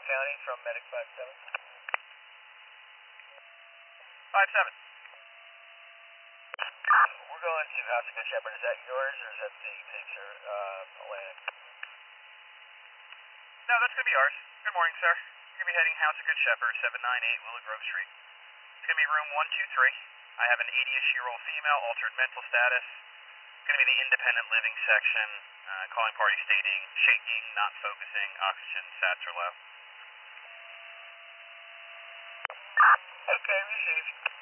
County from Medic 57. 57. We're going to House of Good Shepherd. Is that yours or is that the Pacer Atlantic? No, that's going to be ours. Good morning, sir. You're going to be heading House of Good Shepherd, 798 Willow Grove Street. It's going to be room 123. I have an 80-ish-year-old female, altered mental status. It's going to be the independent living section. Calling party stating, shaking, not focusing, oxygen sats are low. Okay, received.